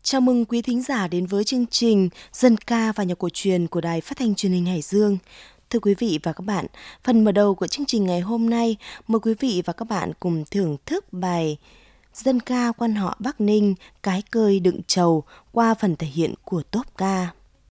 Chào mừng quý thính giả đến với chương trình Dân ca và nhạc cổ truyền của Đài Phát thanh Truyền hình Hải Dương. Thưa quý vị và các bạn, phần mở đầu của chương trình ngày hôm nay, mời quý vị và các bạn cùng thưởng thức bài Dân ca quan họ Bắc Ninh, Cái Cơi Đựng Trầu qua phần thể hiện của tốp ca.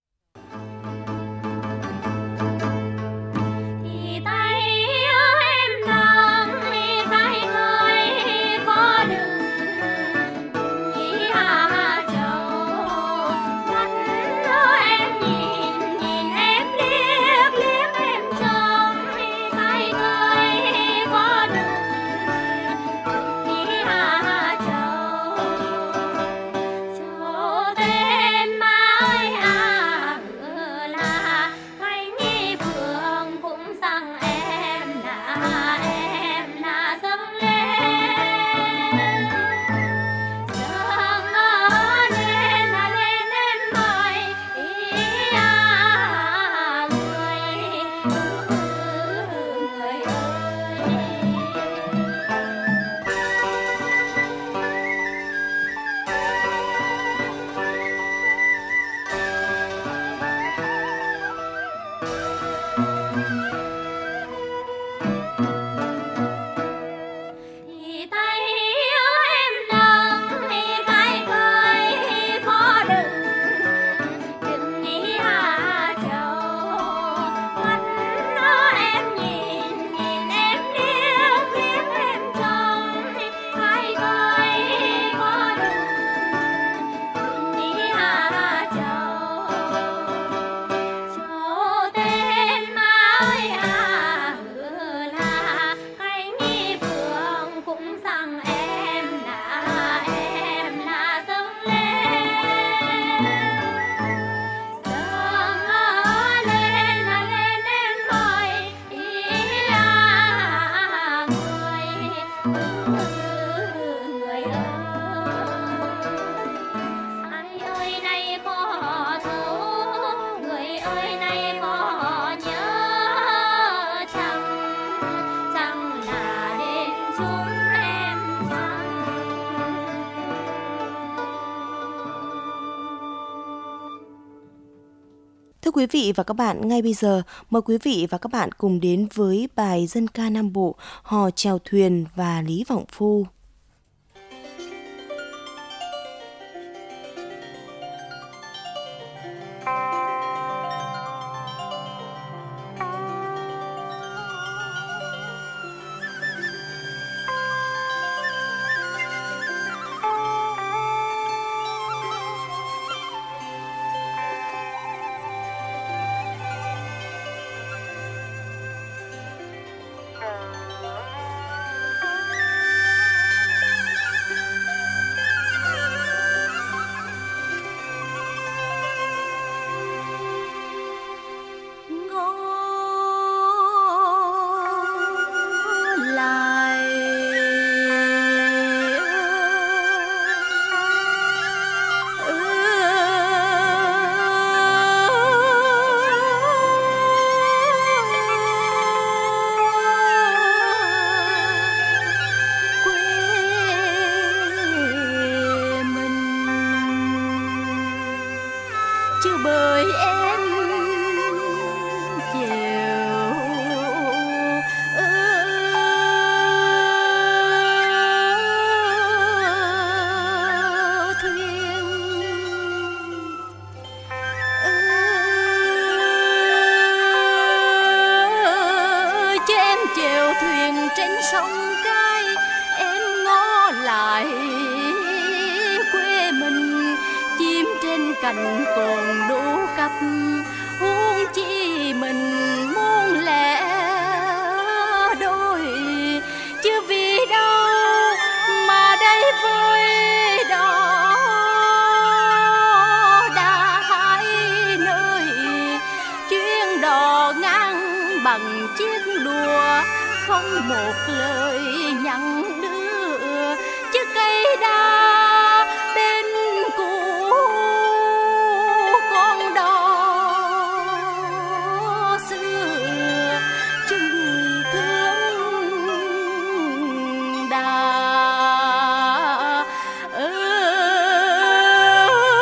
Thưa quý vị và các bạn, ngay bây giờ mời quý vị và các bạn cùng đến với bài dân ca Nam Bộ Hò Chèo Thuyền và Lý Vọng Phu. Cành còn đủ cặp huống chi mình muốn lẻ đôi, chứ vì đâu mà đây vui đó đã hai nơi chuyến đò ngang bằng chiếc đùa, không một lời nhắn đưa, chứ cây đa bên cũ con đò xưa, chứ người thương đã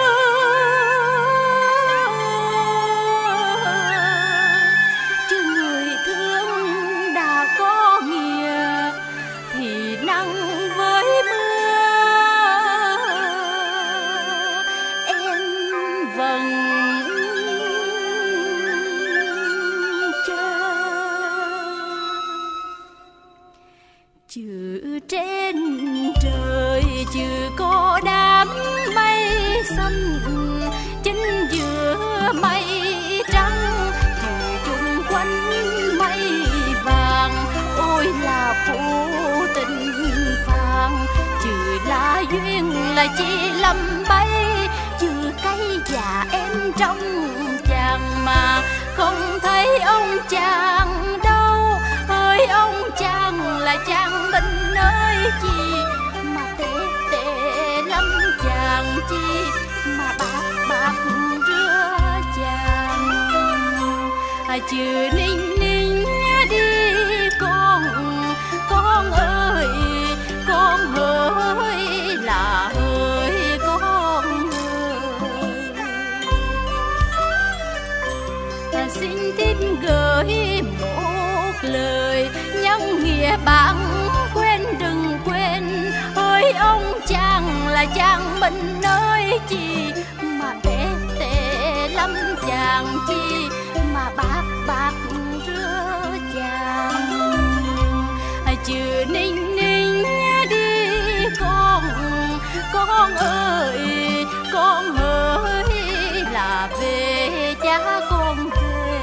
Chữ trên trời chữ có đám mây xanh, chính giữa mây trắng, chữ chung quanh mây vàng. Ôi là phụ tình vàng, chữ là duyên là chi lầm bay. Chữ cây già em trong chàng mà không thấy ông chàng đâu. Ơi ông chàng là chàng mình ơi chi mà tệ tệ lắm chàng chi mà bạc rửa chàng. Chữ ninh ninh đi con ơi, con hỡi là ơi con ơi. Xin tiếp gửi một lời nhân nghĩa bạn quên đừng quên. Ơi ông chàng là chàng mình ơi chi mà tệ tệ lắm chàng chi mà bạc rửa chàng. Chữ ninh ninh đi con ơi, con ơi là về cha con về.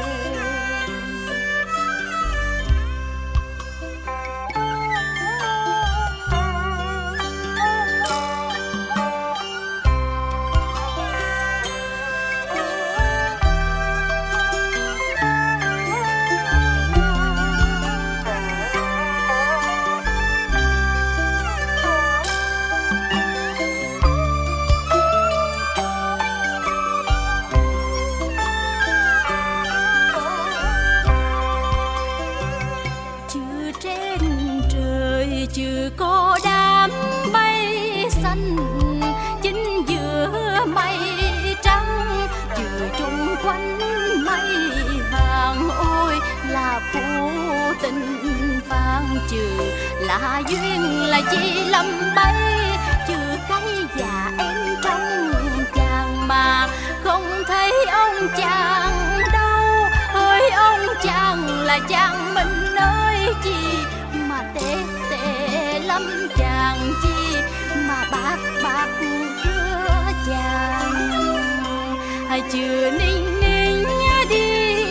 Chữ có đám mây xanh, chính giữa mây trắng, chữ chung quanh mây vàng. Ôi là phụ tình vàng, chữ là duyên là chi lầm bay. Chữ cây già em trong chàng mà không thấy ông chàng đâu. Ơi ông chàng là chàng mình ơi chi mà tệ tệ lắm chàng chi mà bạc rửa chàng. Chữ ninh ninh đi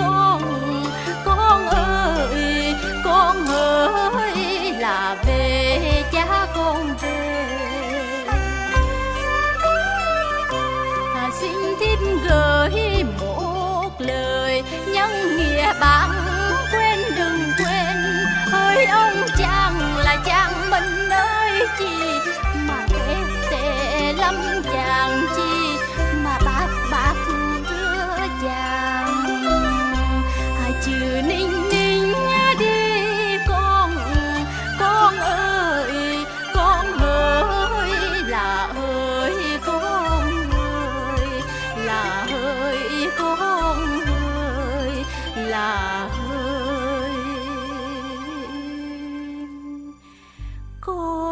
con ơi, con ơi là về cha con về. Xin tiếp gửi một lời nhân nghĩa bạn quên đừng quên. Ơi ông chàng là chàng mình ơi chi mà tệ tệ lắm chàng chi mà bạc rửa chàng. Chữ ninh ninh đi con ơi, con ơi là ơi con ơi là ơi con ơi là ơi con.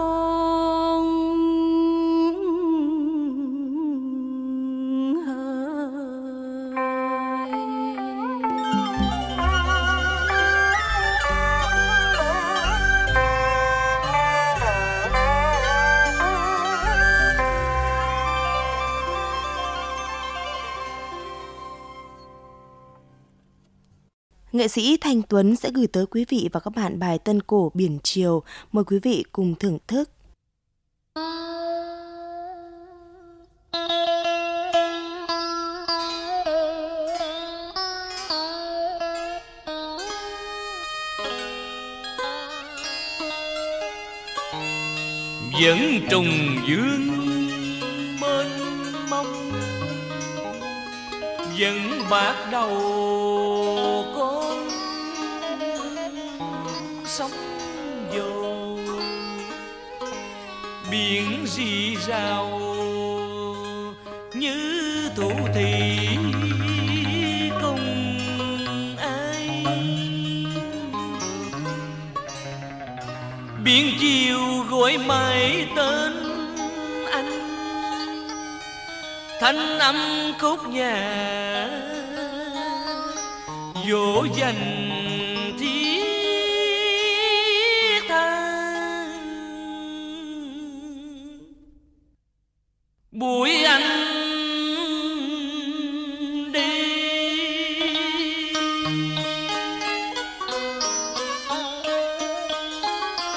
Nghệ sĩ Thanh Tuấn sẽ gửi tới quý vị và các bạn bài tân cổ Biển Chiều. Mời quý vị cùng thưởng thức. Vẫn trùng dương mênh mông, vẫn bạc đầu con sóng vô. Biển rì rào như thủ thị cùng ai. Biển chiều gọi mãi tên anh, thanh âm khúc nhà dỗ dành thiết tha.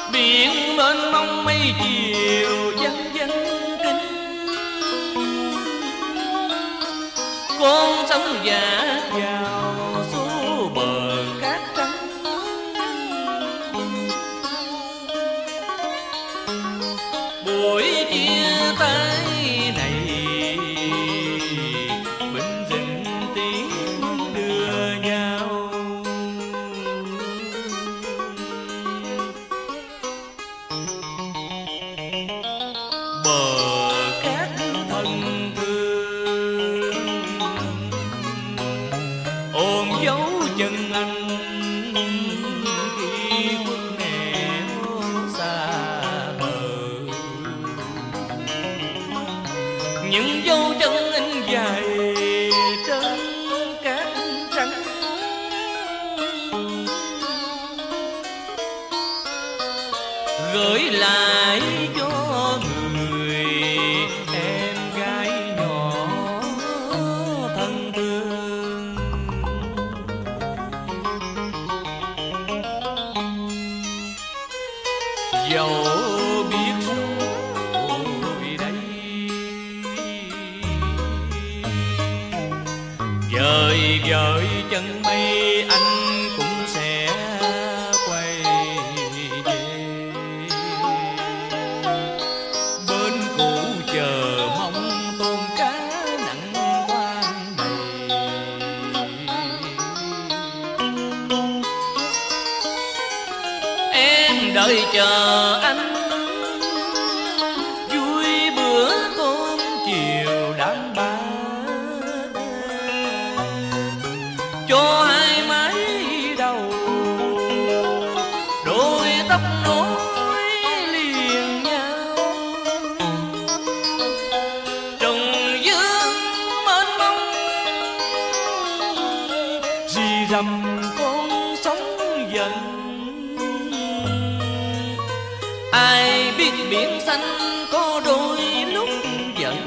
biển mênh mông mây chiều văng văng kính. Con sóng dạt vào số bờ cát trắng. Buổi chia tay này bình dừng tiếng đưa nhau. Bờ cát thân thương ôm dấu chân anh khi khuất nẻo xa bờ. Những dấu chân anh dài trên cát trắng. Gửi lại cho người em gái nhỏ thân thương. Dẫu biết rồi đây dời dời chân mây anh cũng sẽ quay về. Bên cũ chờ mong tôm cá nặng quan đầy. Em đợi chờ anh vui bữa cơm chiều đám ba. Cho hai mái đầu đôi tóc nối liền nhau. Trồng dương mênh mông rì rầm con sóng dần. Ai biết biển xanh có đôi lúc giận.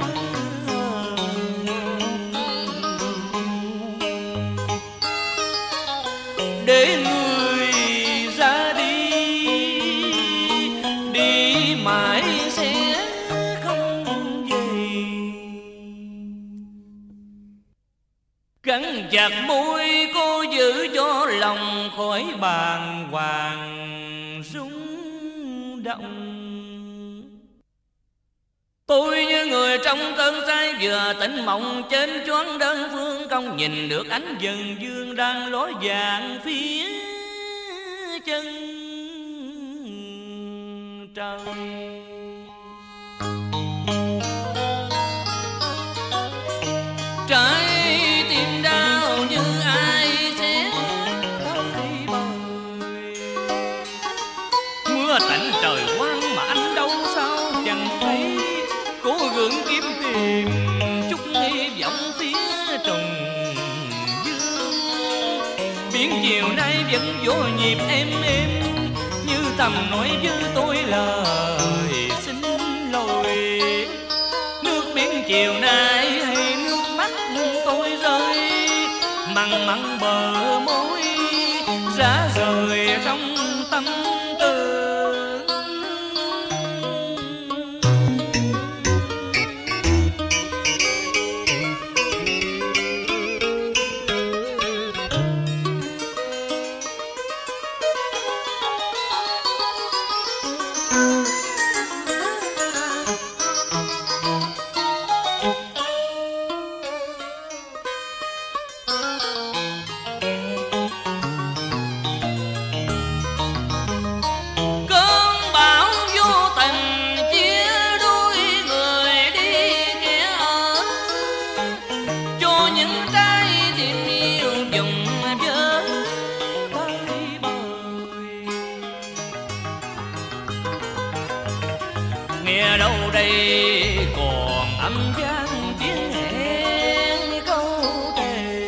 Để người ra đi, đi mãi sẽ không về. Cắn chặt môi cô giữ cho lòng khỏi bàng hoàng rung động. Tôi như người trong cơn say vừa tỉnh mộng trên choáng đơn phương công, nhìn được ánh dần dương đang ló dạng phía chân trời. Trái tim đau như ai sẽ thôi bời. Mưa tạnh trời quang mà anh đâu sao chẳng thấy. Cố gắng kiếm tìm chút hy vọng phía trùng dương. Biển chiều nay vẫn vô nhịp êm như thầm nói với tôi lời xin lỗi. Nước biển chiều nay hay nước mắt tôi rơi, mặn mặn bờ môi giá rời trong tâm tư. Nghe đâu đây còn âm vang tiếng hẹn câu thề.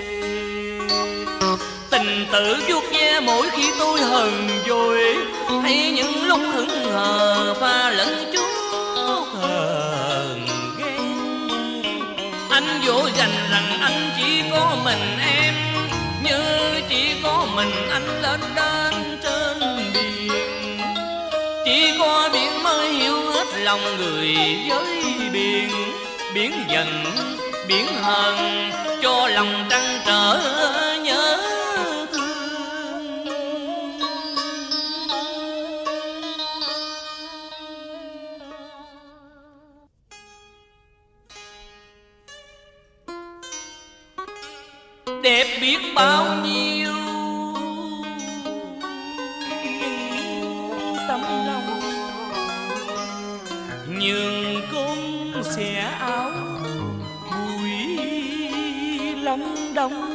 Tình tự vuốt ve mỗi khi tôi hờn dỗi, hay những lúc hững hờ pha lẫn chút hờn ghen. Anh dỗ dành rằng anh chỉ có mình em, như chỉ có mình anh lên trên biển. Chỉ lòng người với biển. Biển giận, biển hờn, cho lòng trăn trở nhớ thương. Đẹp biết bao nhiêu tấm lòng, nhường cung xẻ áo bụi lông đông.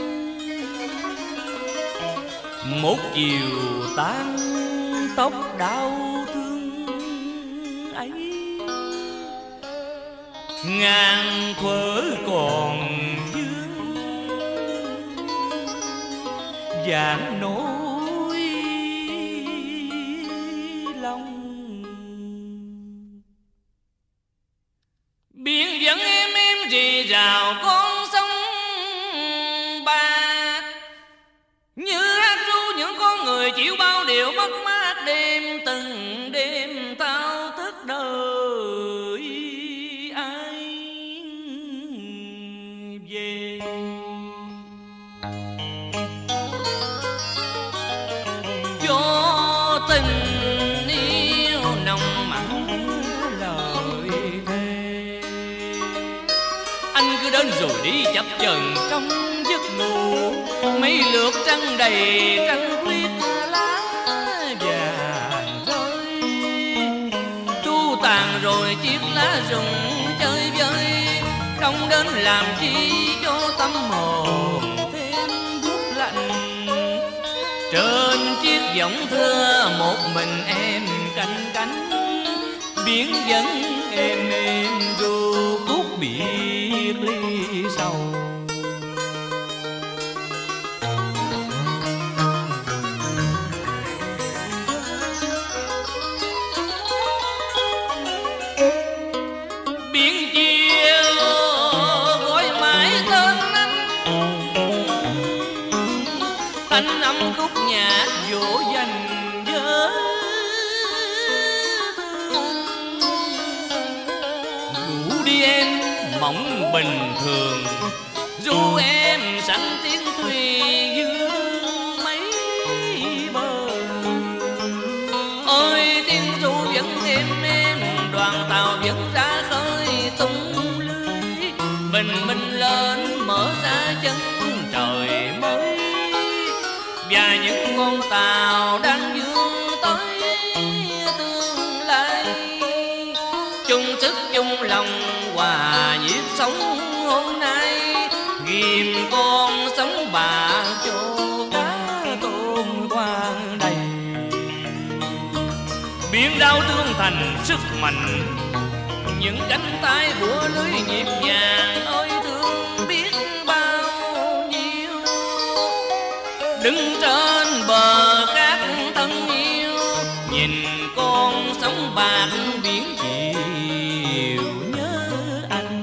Một chiều tan tóc đau thương ấy, ngàn thuở còn vương vàng nỗi lòng. Biển dẫn em rì rào con sông bạc, như hát ru những con người chịu bao điều mất mát. Đêm từng đêm thao thức đời ai về. Do tình yêu nồng mặn lời thề, anh cứ đến rồi đi chập chờn trong giấc ngủ. Mấy lượt trăng đầy trăng khuyết lá vàng rơi, tru tàn rồi chiếc lá rụng chơi vơi. Không đến làm chi cho tâm hồn thêm buốt lạnh. Trên chiếc võng thưa một mình em canh cánh, biển vẫn êm êm ru khúc biệt ly sầu. Biển chiều gọi mãi tên anh âm khúc nhạc dỗ dành nhớ thương. Ngủ đi em mộng bình thường, ru em sẵn tiếng thuyền dương mấy bờ. Ôi tiếng ru vẫn êm êm, đoàn tàu vẫn ra khơi tung lưới. Bình minh lên mở ra chân trời mới, và những con tàu đang vươn tới tương lai. Chung sức chung lòng hòa nhịp sống hôm nay, ghim con sống bạc cho cá tôm quang đầy. Biển đau tương thành sức mạnh, những cánh tay bủa lưới nhịp nhàng. Ôi thương biết bao nhiêu, đứng trên bờ cát thân yêu, nhìn con sóng bạc biển chiều nhớ anh.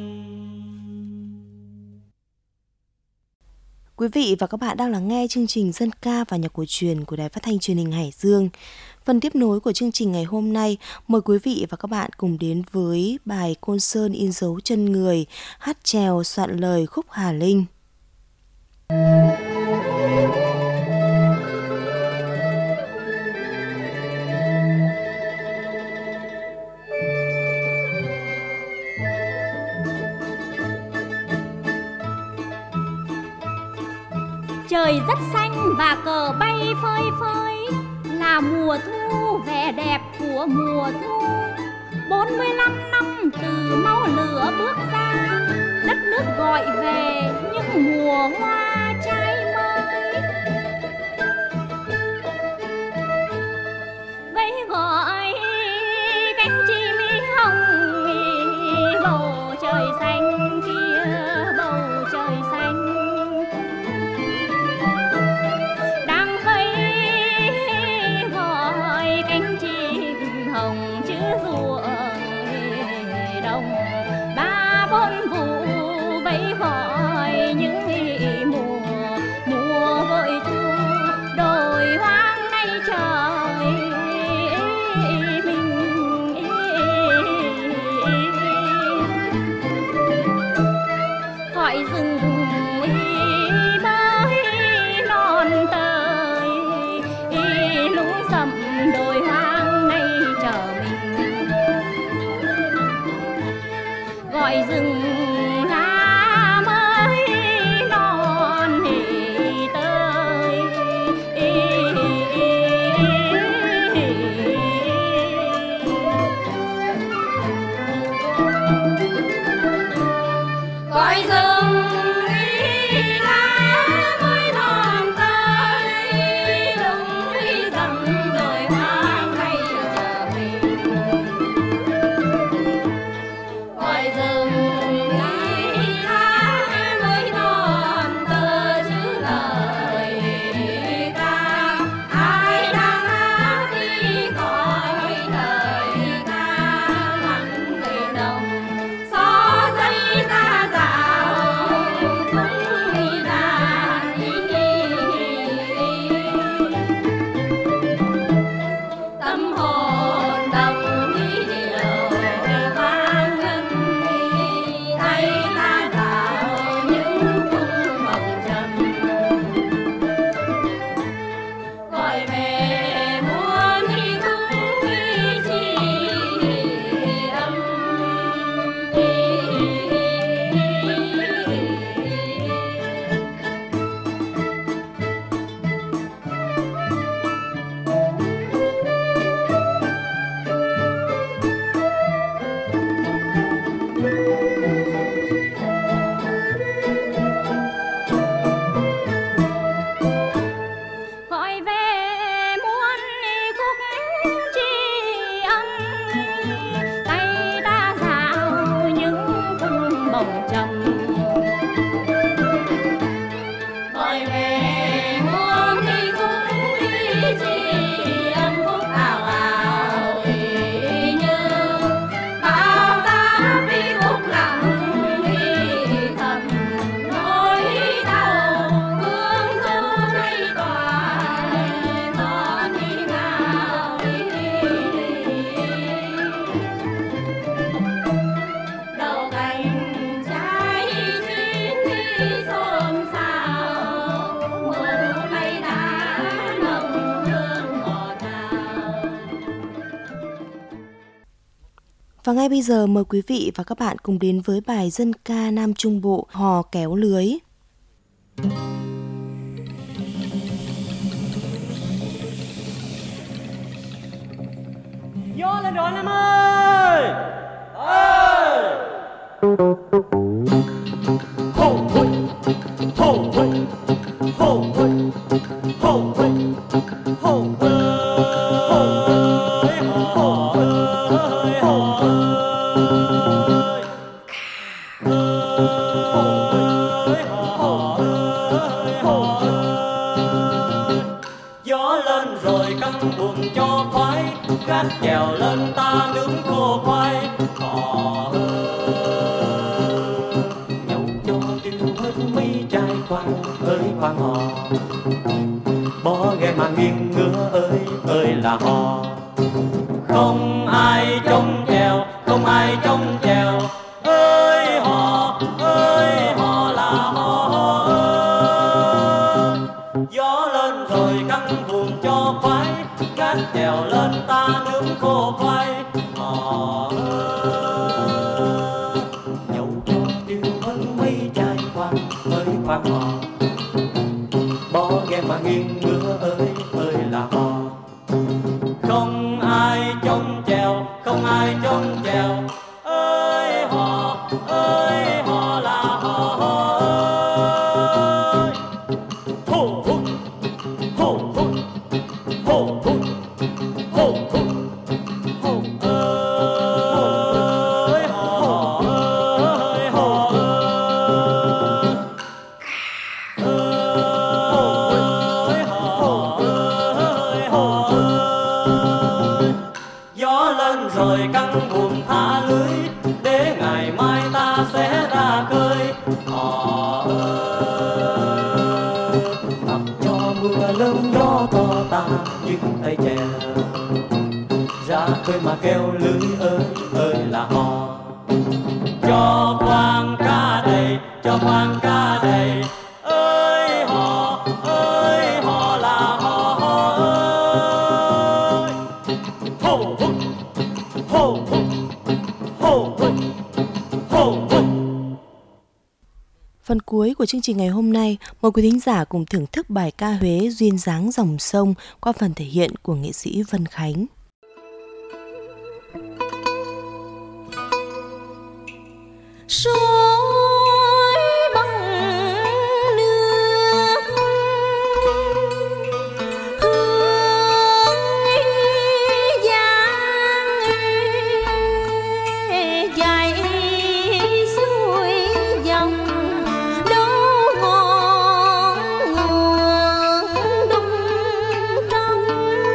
Quý vị và các bạn đang lắng nghe chương trình Dân ca và nhạc cổ truyền của Đài Phát thanh Truyền hình Hải Dương. Phần tiếp nối của chương trình ngày hôm nay, mời quý vị và các bạn cùng đến với bài Côn Sơn in dấu chân người, hát chèo soạn lời khúc Hà Linh. Trời rất xanh và cờ bay phơi phới, là mùa thu vẻ đẹp của mùa thu. 45 năm từ máu lửa bước ra, đất nước gọi về những mùa hoa trái mới. Vẫy gọi cánh chim hồng, bầu trời xanh kia bầu trời xanh. Hồng chữ ruộng đồng ba bốn vụ vẫy gọi những mùa sầm đồi hoang nay chờ mình, gọi rừng lá mới non hề tới. Gọi rừng Và ngay bây giờ mời quý vị và các bạn cùng đến với bài dân ca Nam Trung Bộ Hò Kéo Lưới. Vô lên rồi Nam ơi! Hô hôi, hô hôi, hô hôi, hô hôi, hô hôi. Gác chèo lên ta nướng khô khoai, hò nhậu cho tiêu hết mấy chai khoan ơi khoan hò, bó ghe mà nghiêng ngửa ơi ơi là hò. Không ai trông chèo, không ai trông chèo ơi hò là hò. Gió lên rồi căng buồm cho khoái, gác chèo lên ta nướng khô khoai, hò nhậu cho tiêu hết mấy chai khoan ơi khoan hò, bó ghe mà nghiêng ngửa ơi là hò. Không ai trông chèo, không ai trông chèo ơi hò là hò. Hô hô hô hô hô hô hô hô hô ơi hò ơi hò ơi hò ơi hò. Gió lên rồi căng buồm thả lưới, để ngày mai ta sẽ ra khơi, hò mặc cho mưa lớn gió to ta những tay chèo ra khơi mà kêu lưới ơi là hò. Cho khoang cá đầy, cho khoang cá đầy ơi hò là hò ơi. phần cuối của chương trình ngày hôm nay, mời quý thính giả cùng thưởng thức bài ca Huế Duyên dáng dòng sông qua phần thể hiện của nghệ sĩ Vân Khánh. Suối bằng nước hương giang dày suối dòng đâu ngọn nguồn đông trong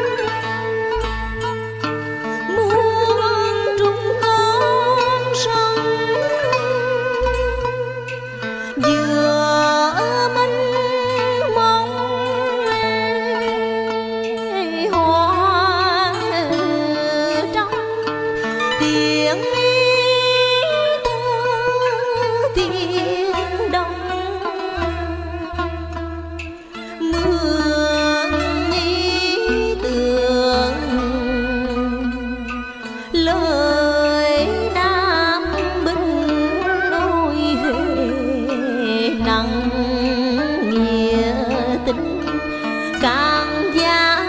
muôn trung con sông giữa mênh mông hoa trong tiếng tiếng đông mưa tưởng lời Nam Binh ôi Huế nặng nghĩa tình càng giá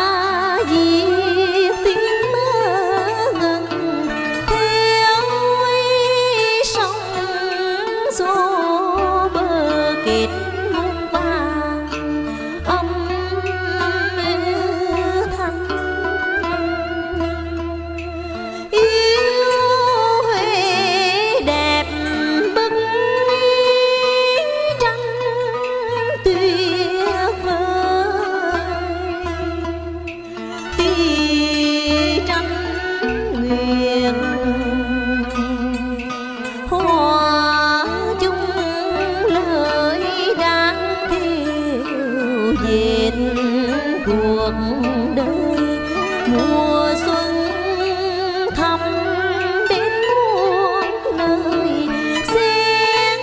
diệt tiếng mơ ngừng theo sông xô bờ kết muôn vàng âm thanh yêu Huế đẹp bức tranh tuyệt vời tí tranh nguyện hoa chung lời đáng theo dệt cuộc đời mùa xuân thắm đến muôn nơi xen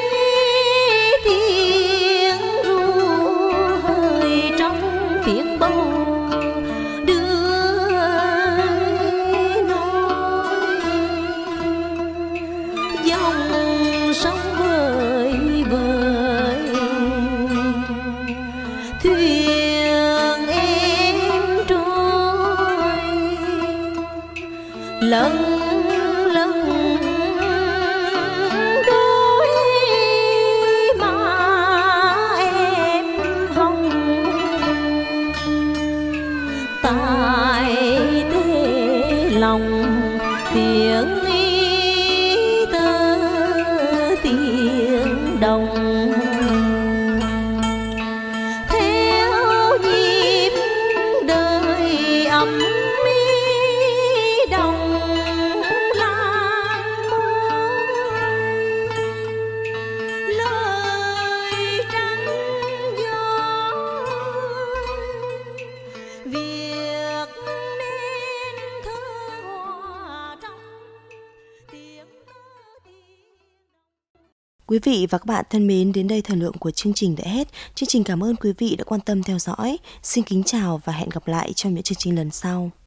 tiếng ru hơi trong tiếng bầu đưa nối dòng sông vời vời thuyền em trôi lần lần đôi má em hồng tại tê lòng tiếng tơ tiếng đồng theo nhịp đời ấm đồng lan lời trắng gió việc nên thơ hoa trong tiếng Quý vị và các bạn thân mến, đến đây thời lượng của chương trình đã hết. Chương trình cảm ơn quý vị đã quan tâm theo dõi. Xin kính chào và hẹn gặp lại trong những chương trình lần sau.